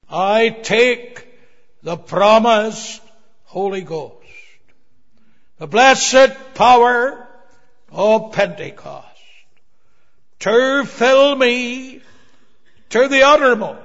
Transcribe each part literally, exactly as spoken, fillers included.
I take the promised Holy Ghost, the blessed power of Pentecost, to fill me to the uttermost.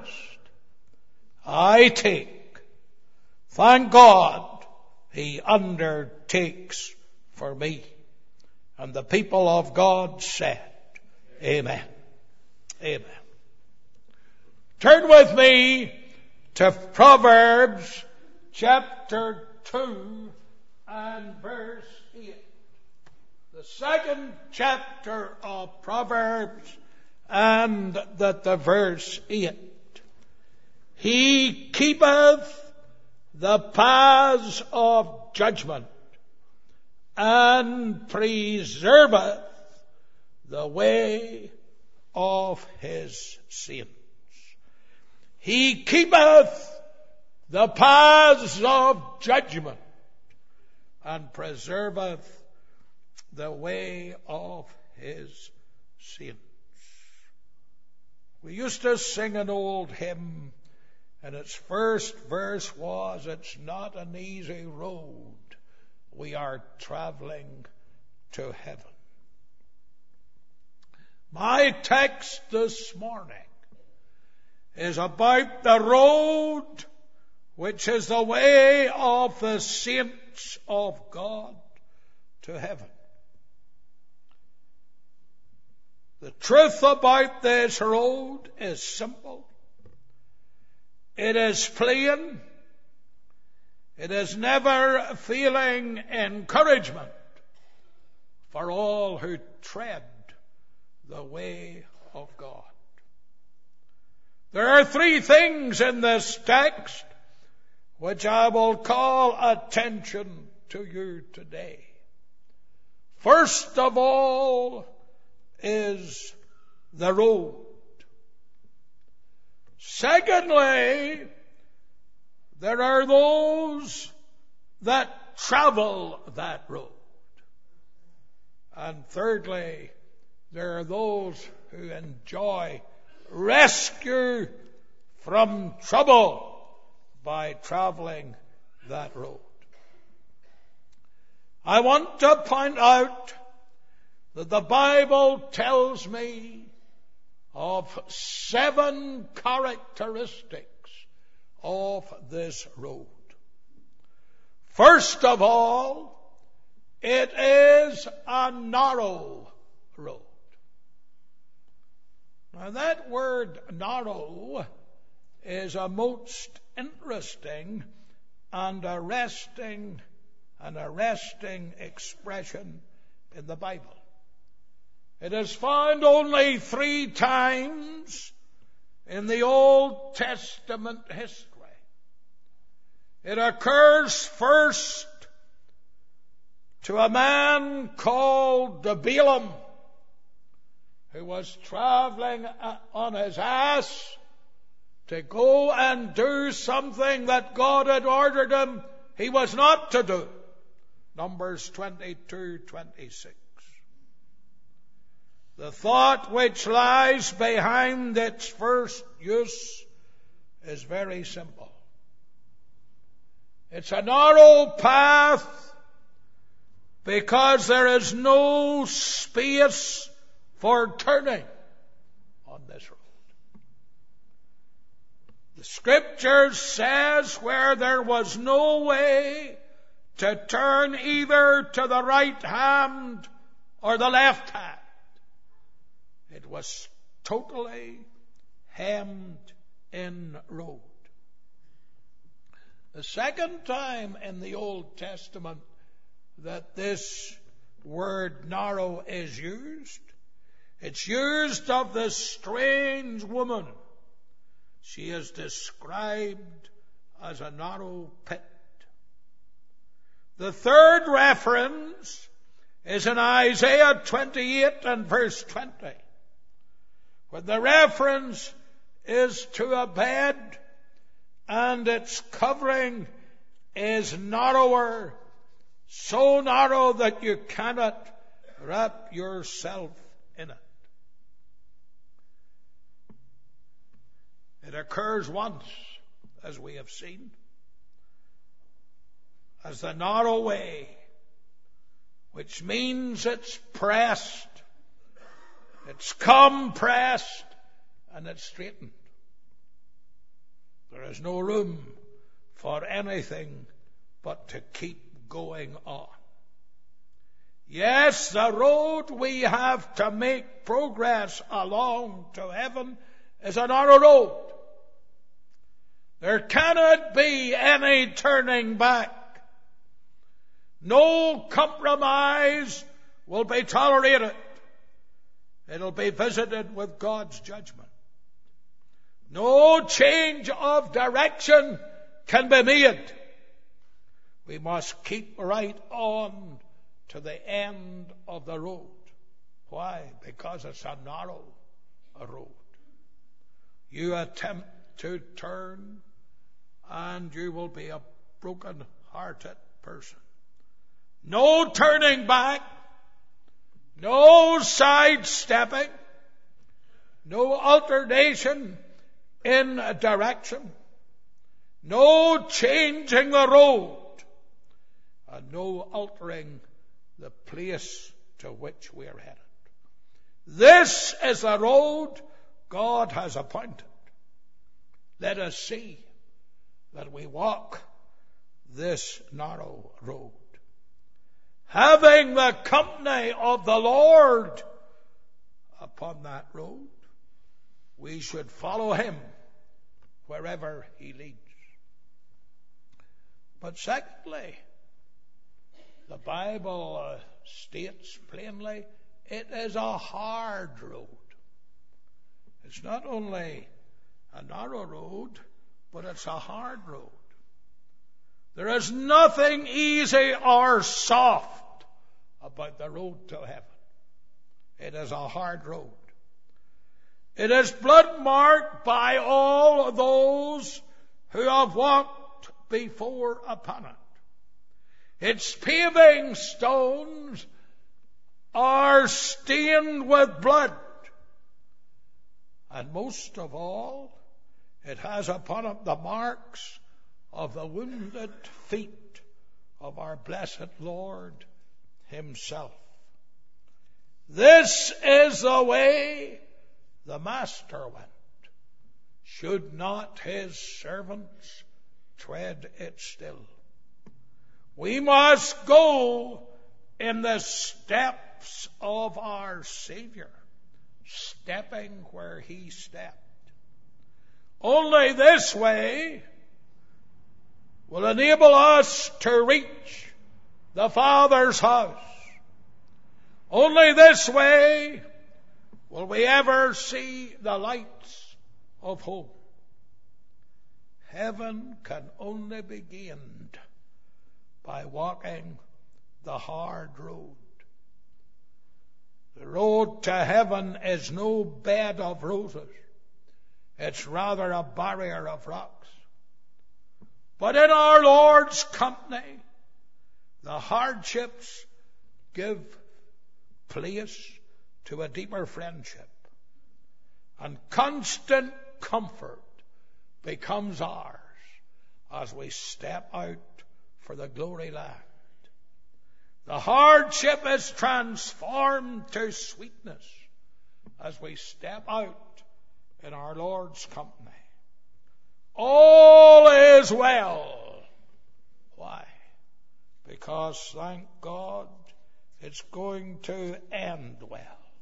I take. Thank God He undertakes for me. And the people of God said, Amen. Amen. Turn with me to Proverbs chapter two and verse eight. The second chapter of Proverbs and that the verse eight. He keepeth the paths of judgment and preserveth the way of his saints. He keepeth the paths of judgment and preserveth the way of his saints. We used to sing an old hymn, and its first verse was, it's not an easy road we are traveling to heaven. My text this morning is about the road which is the way of the saints of God to heaven. The truth about this road is simple. It is plain. It is never failing encouragement for all who tread the way of God. There are three things in this text which I will call attention to you today. First of all is the road. Secondly, there are those that travel that road. And thirdly, there are those who enjoy rescue from trouble by traveling that road. I want to point out that the Bible tells me of seven characteristics of this road. First of all, it is a narrow road. Now that word narrow is a most interesting and arresting and arresting expression in the Bible. It is found only three times in the Old Testament history. It occurs first to a man called Balaam, who was traveling on his ass to go and do something that God had ordered him he was not to do. Numbers twenty-two twenty-six. The thought which lies behind its first use is very simple. It's a narrow path because there is no space for turning on this road. The Scripture says where there was no way to turn either to the right hand or the left hand, it was totally hemmed in road. The second time in the Old Testament that this word narrow is used, it's used of this strange woman. She is described as a narrow pit. The third reference is in Isaiah twenty-eight and verse twenty. When the reference is to a bed and its covering is narrower, so narrow that you cannot wrap yourself in it. It occurs once as we have seen, as the narrow way, which means it's pressed, it's compressed, and it's straightened. There is no room for anything but to keep going on. Yes, the road we have to make progress along to heaven is a narrow road. There cannot be any turning back. No compromise will be tolerated. It'll be visited with God's judgment. No change of direction can be made. We must keep right on to the end of the road. Why? Because it's a narrow road. You attempt to turn and you will be a broken-hearted person. No turning back, no sidestepping, no alternation in direction, no changing the road, and no altering the place to which we are headed. This is the road God has appointed. Let us see that we walk this narrow road, having the company of the Lord upon that road. We should follow him wherever he leads. But secondly, the Bible uh, states plainly, it is a hard road. It's not only a narrow road, but it's a hard road. There is nothing easy or soft about the road to heaven. It is a hard road. It is blood marked by all those who have walked before upon it. Its paving stones are stained with blood. And most of all, it has upon it the marks of the wounded feet of our blessed Lord himself. This is the way the Master went. Should not his servants tread it still? We must go in the steps of our Savior, stepping where he stepped. Only this way will enable us to reach the Father's house. Only this way will we ever see the lights of hope. Heaven can only be gained by walking the hard road. The road to heaven is no bed of roses. It's rather a barrier of rocks. But in our Lord's company, the hardships give place to a deeper friendship, and constant comfort becomes ours as we step out for the glory land. The hardship is transformed to sweetness as we step out in our Lord's company. All is well. Why? Because, thank God, it's going to end well.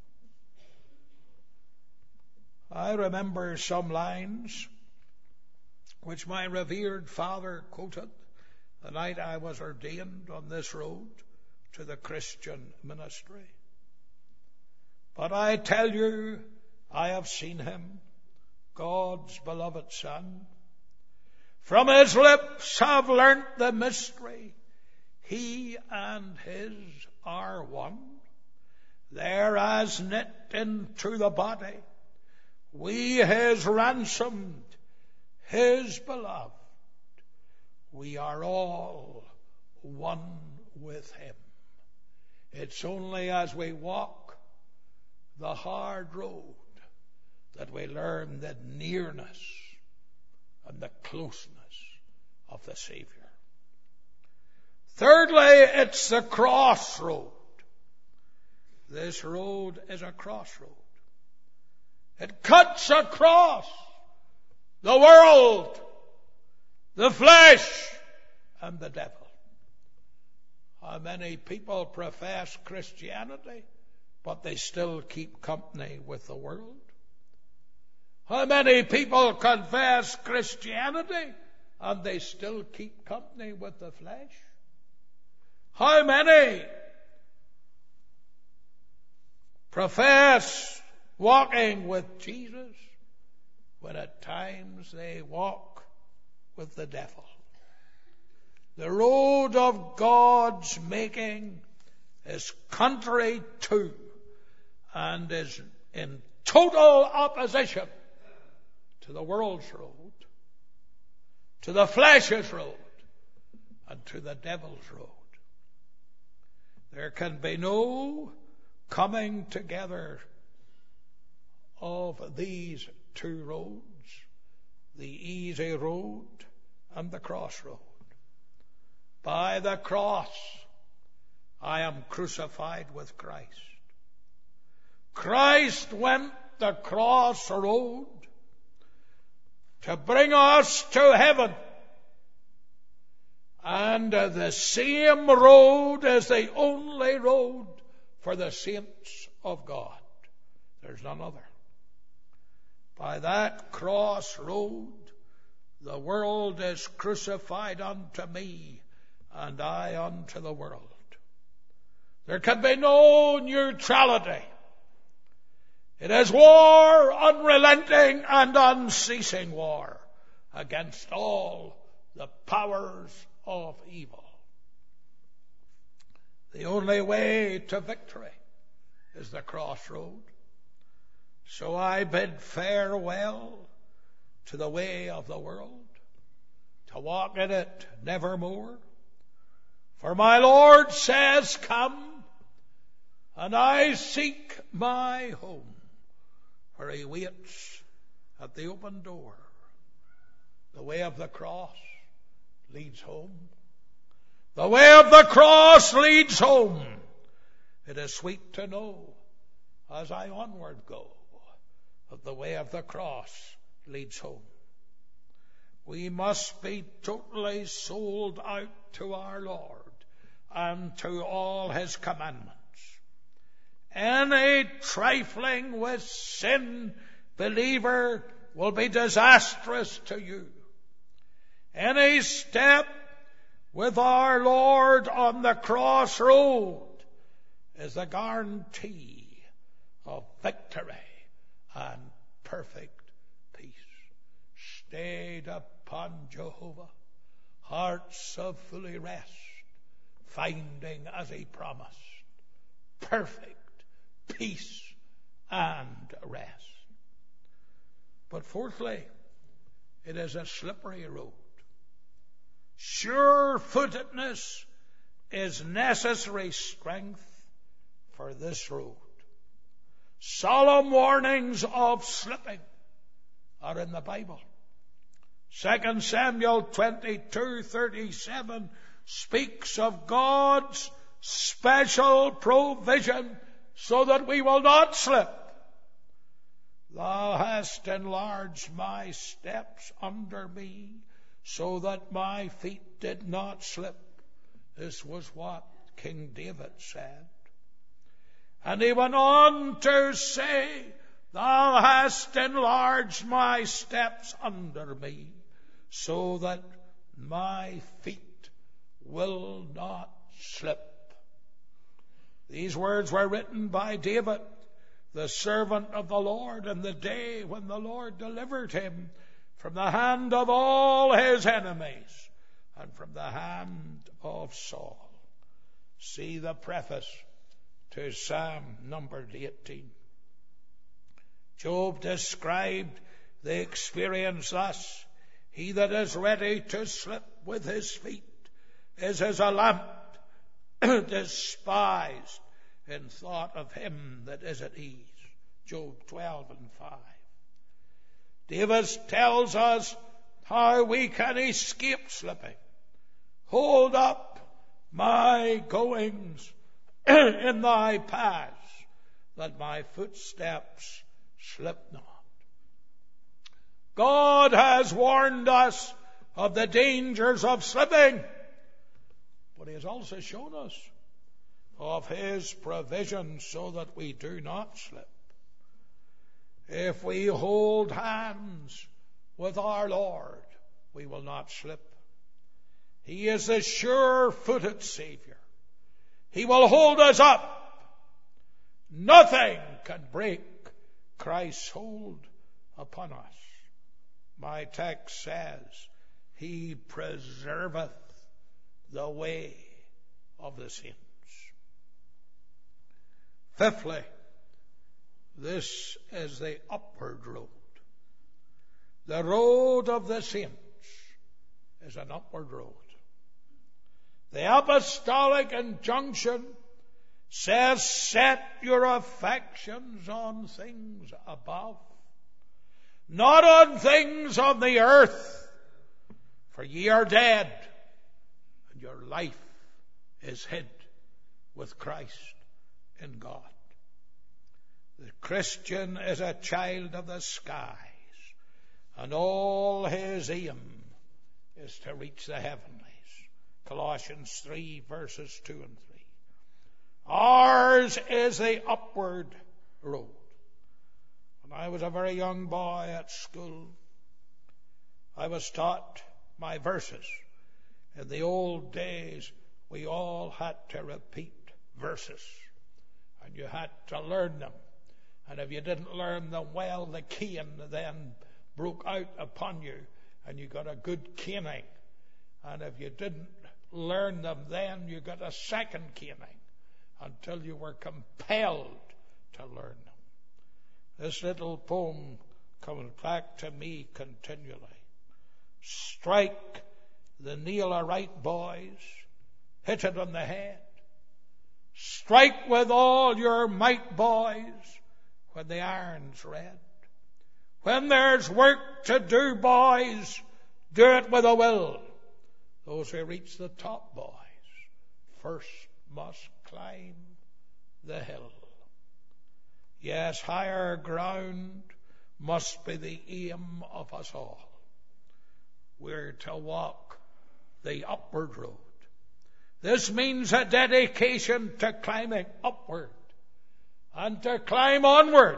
I remember some lines which my revered father quoted the night I was ordained on this road to the Christian ministry. But I tell you, I have seen him, God's beloved Son. From his lips have learnt the mystery. He and his are one. They're as knit into the body. We his ransomed, his beloved. We are all one with him. It's only as we walk the hard road that we learn the nearness and the closeness of the Savior. Thirdly, it's the crossroad. This road is a crossroad. It cuts across the world, the flesh, and the devil. How many people profess Christianity, but they still keep company with the world? How many people confess Christianity, and they still keep company with the flesh? How many profess walking with Jesus, when at times they walk with the devil? The road of God's making is contrary to and is in total opposition to the world's road, to the flesh's road, and to the devil's road. There can be no coming together of these two roads, the easy road and the crossroad. By the cross, I am crucified with Christ. Christ went the crossroad to bring us to heaven. And uh, the same road is the only road for the saints of God. There's none other. By that crossroad, the world is crucified unto me, and I unto the world. There can be no neutrality. It is war, unrelenting and unceasing war against all the powers of evil. The only way to victory is the crossroad. So I bid farewell to the way of the world, to walk in it nevermore. For my Lord says, come, and I seek my home, for he waits at the open door. The way of the cross leads home. The way of the cross leads home. It is sweet to know, as I onward go, that the way of the cross leads home. We must be totally sold out to our Lord and to all his commandments. Any trifling with sin, believer, will be disastrous to you. Any step with our Lord on the crossroad is a guarantee of victory and perfect peace. Stayed upon Jehovah, hearts of fully rest, finding as he promised perfect peace and rest. But fourthly, it is a slippery road. Sure-footedness is necessary strength for this road. Solemn warnings of slipping are in the Bible. Second Samuel twenty-two thirty-seven speaks of God's special provision so that we will not slip. Thou hast enlarged my steps under me, so that my feet did not slip. This was what King David said. And he went on to say, Thou hast enlarged my steps under me, so that my feet will not slip. These words were written by David, the servant of the Lord, in the day when the Lord delivered him from the hand of all his enemies and from the hand of Saul. See the preface to Psalm number eighteen. Job described the experience thus: He that is ready to slip with his feet is as a lamp despised in thought of him that is at ease. Job twelve and five. David tells us how we can escape slipping. Hold up my goings in thy paths, that my footsteps slip not. God has warned us of the dangers of slipping, but he has also shown us of his provision so that we do not slip. If we hold hands with our Lord, we will not slip. He is the sure-footed Savior. He will hold us up. Nothing can break Christ's hold upon us. My text says, he preserveth the way of the saints. Fifthly, this is the upward road. The road of the saints is an upward road. The apostolic injunction says, set your affections on things above, not on things on the earth, for ye are dead, and your life is hid with Christ in God. The Christian is a child of the skies, and all his aim is to reach the heavenlies. Colossians three, verses two and three. Ours is the upward road. When I was a very young boy at school, I was taught my verses. In the old days, we all had to repeat verses, and you had to learn them. And if you didn't learn them well, the cane then broke out upon you, and you got a good caning. And if you didn't learn them then, you got a second caning, until you were compelled to learn them. This little poem comes back to me continually. Strike the nail aright, boys. Hit it on the head. Strike with all your might, boys, when the iron's red. When there's work to do, boys, do it with a will. Those who reach the top, boys, first must climb the hill. Yes, higher ground must be the aim of us all. We're to walk the upward road. This means a dedication to climbing upward and to climb onward.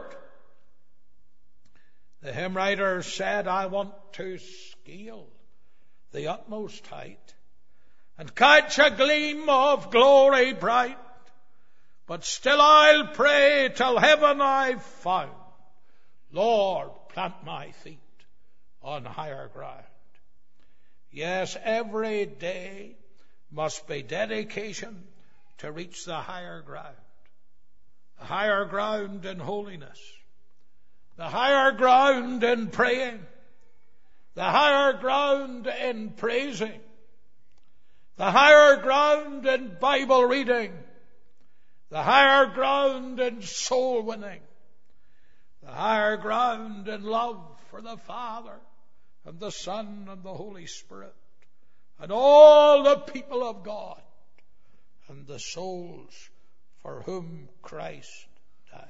The hymn writer said, I want to scale the utmost height and catch a gleam of glory bright, but still I'll pray till heaven I've found. Lord, plant my feet on higher ground. Yes, every day must be dedication to reach the higher ground. The higher ground in holiness. The higher ground in praying. The higher ground in praising. The higher ground in Bible reading. The higher ground in soul winning. The higher ground in love for the Father and the Son and the Holy Spirit and all the people of God and the souls for whom Christ died.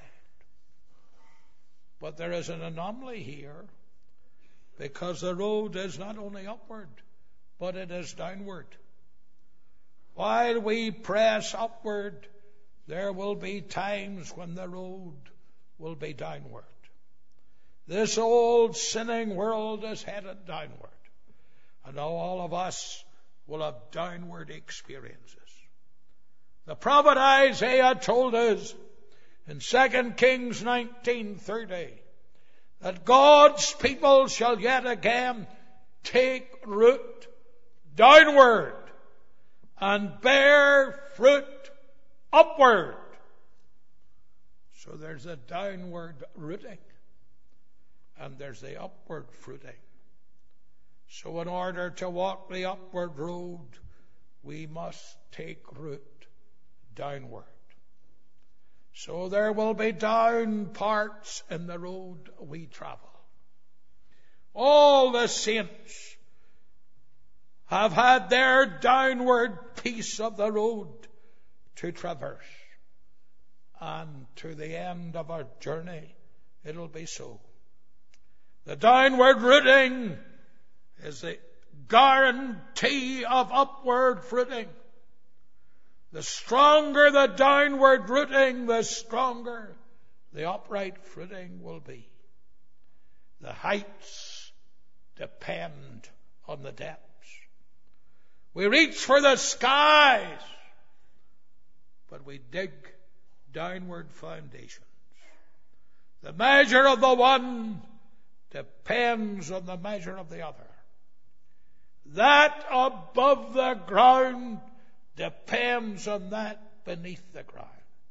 But there is an anomaly here, because the road is not only upward, but it is downward. While we press upward, there will be times when the road will be downward. This old sinning world is headed downward, and all of us will have downward experiences. The prophet Isaiah told us in Second Kings nineteen thirty that God's people shall yet again take root downward and bear fruit upward. So there's a downward rooting and there's the upward fruiting. So in order to walk the upward road, we must take root downward. So there will be down parts in the road we travel. All the saints have had their downward piece of the road to traverse. And to the end of our journey, it'll be so. The downward rooting is the guarantee of upward fruiting. The stronger the downward rooting, the stronger the upright fruiting will be. The heights depend on the depths. We reach for the skies, but we dig downward foundations. The measure of the one depends on the measure of the other. That above the ground depends on that beneath the ground.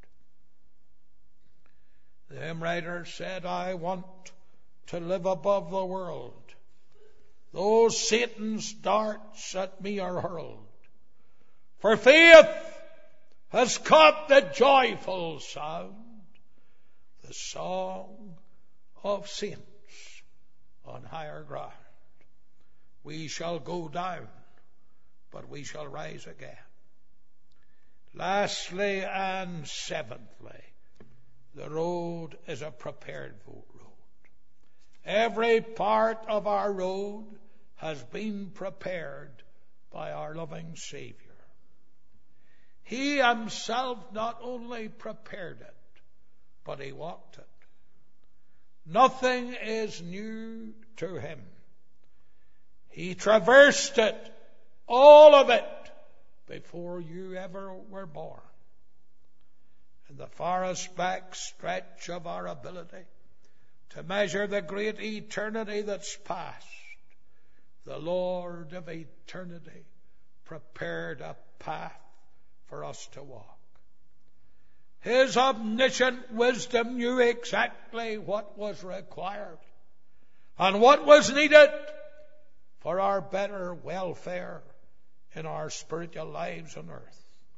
The hymn writer said, I want to live above the world. Though Satan's darts at me are hurled. For faith has caught the joyful sound, the song of saints on higher ground. We shall go down, but we shall rise again. Lastly and seventhly, the road is a prepared road. Every part of our road has been prepared by our loving Savior. He himself not only prepared it, but he walked it. Nothing is new to him. He traversed it, all of it, before you ever were born. In the farthest back stretch of our ability to measure the great eternity that's past, the Lord of eternity prepared a path for us to walk. His omniscient wisdom knew exactly what was required and what was needed for our better welfare in our spiritual lives on earth.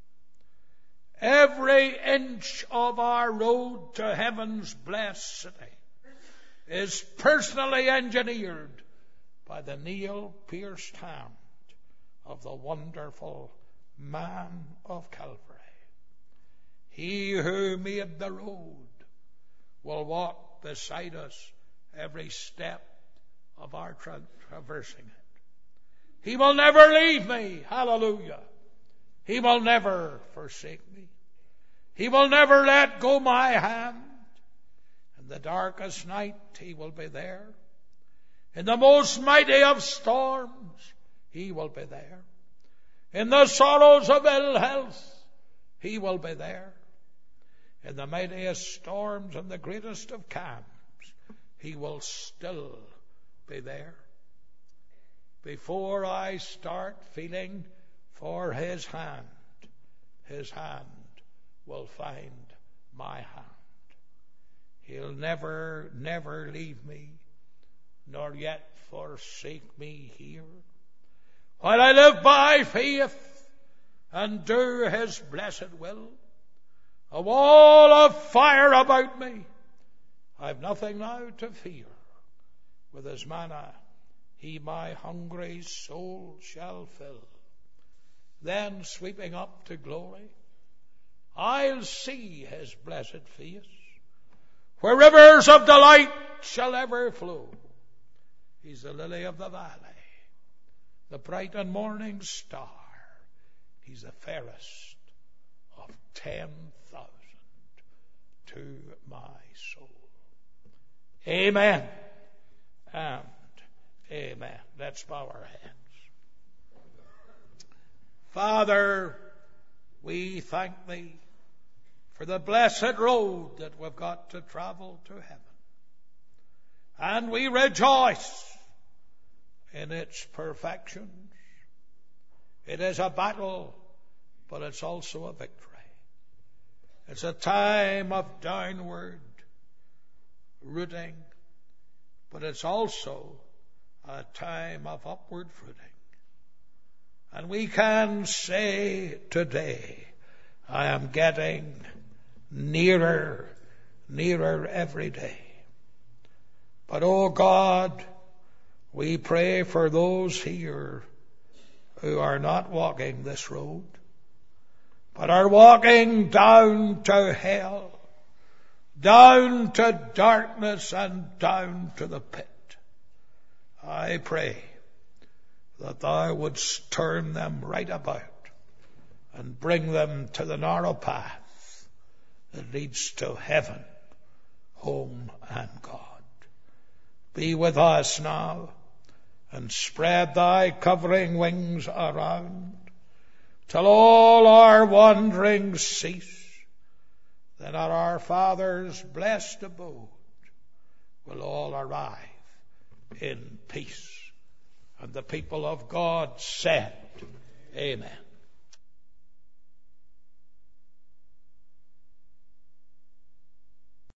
Every inch of our road to heaven's blessed city is personally engineered by the nail-pierced hand of the wonderful man of Calvary. He who made the road will walk beside us every step of our tra- traversing it. He will never leave me. Hallelujah. He will never forsake me. He will never let go my hand. In the darkest night, he will be there. In the most mighty of storms, he will be there. In the sorrows of ill health, he will be there. In the mightiest storms and the greatest of calms, he will still be there. Before I start feeling for his hand, his hand will find my hand. He'll never, never leave me, nor yet forsake me here. While I live by faith and do his blessed will, a wall of fire about me, I've nothing now to fear. With his manna, he my hungry soul shall fill. Then, sweeping up to glory, I'll see his blessed face, where rivers of delight shall ever flow. He's the lily of the valley, the bright and morning star. He's the fairest of ten thousand to my soul. Amen and amen. Let's bow our heads. Father, we thank thee for the blessed road that we've got to travel to heaven. And we rejoice in its perfections. It is a battle, but it's also a victory. It's a time of downward rooting, but it's also a time of upward fruiting. And we can say today, I am getting nearer, nearer every day. But, oh God, We pray for those here who are not walking this road, but are walking down to hell, down to darkness and down to the pit. I pray that thou wouldst turn them right about and bring them to the narrow path that leads to heaven, home and God. Be with us now and spread thy covering wings around till all our wanderings cease. Then at our Father's blessed abode will all arrive in peace. And the people of God said, Amen.